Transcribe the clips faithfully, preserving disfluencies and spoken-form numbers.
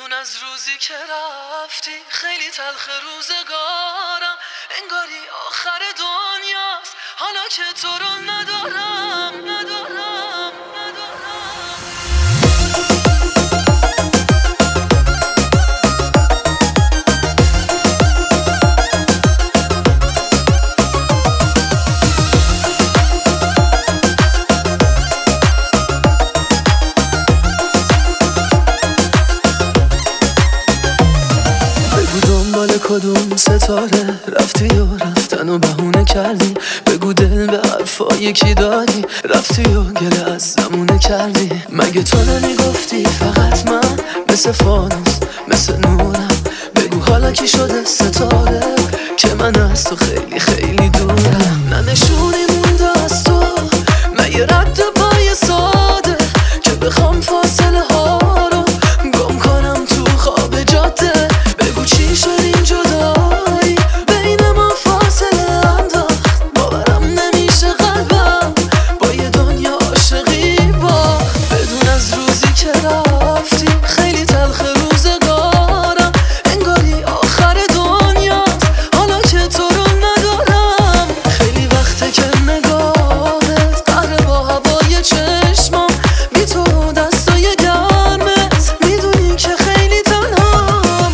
بدون از روزی که رفتی خیلی تلخ روزگارم، انگاری آخر دنیاست حالا که تو رو ندارم ندارم کدوم ستاره رفتی و رفتن و بهونه کردی، بگو دل به حرفای کی دادی، رفتی و گله از زمونه کردی. مگه تو نمیگفتی فقط من مثل فانوس مثل نورم، بگو حالا کی شده ستاره که من از تو خیلی خیلی دورم. نه نشونی مونده از تو، مگه رد پای ساده که بخوام فاصله ها رو گم کنم تو خواب جاده. بگو چی شد این جدایی بین ما فاصله انداخت، باورم نمیشه قلبم با یه دنیا عاشقی باخت. بدون از روزی که رفتی خیلی تلخ روزگارم، انگاری آخر دنیاست حالا که تو رو ندارم. خیلی وقته که نگاهت قهر با هوای چشمام، بی تو دستای گرمت میدونی که خیلی تنهام.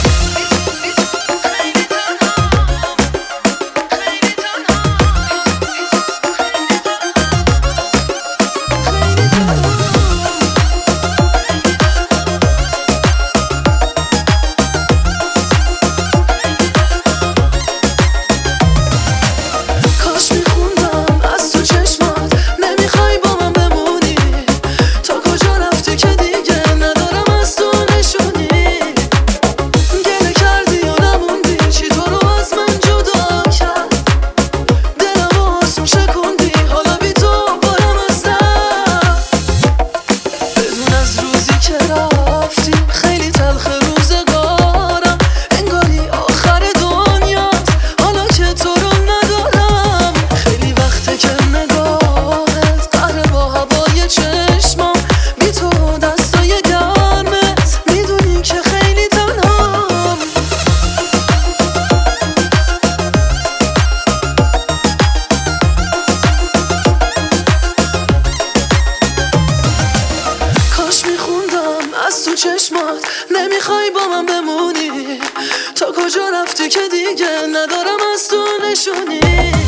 کاش میخوندم از تو چشمات نمیخوای با من بمونی، تا کجا رفتی که دیگه ندارم از تو نشونی. گله کردی و نموندی چی تو رو از من جدا کرد، دلم آسون شکوندی حالا بی تو بارم از درد. بدون از روزی که رفتی خیلی تلخ روزگارم، انگاری آخر دنیاست حالا که تو رو ندارم. خیلی وقته که نگاهت قهر با هوای چشمام، بی تو دستای گرمت میدونی که خیلی تنهام. کاش میخوندم از تو چشمات نمیخوای با من بمونی، تا کجا رفتی که دیگه ندارم از تو نشونی.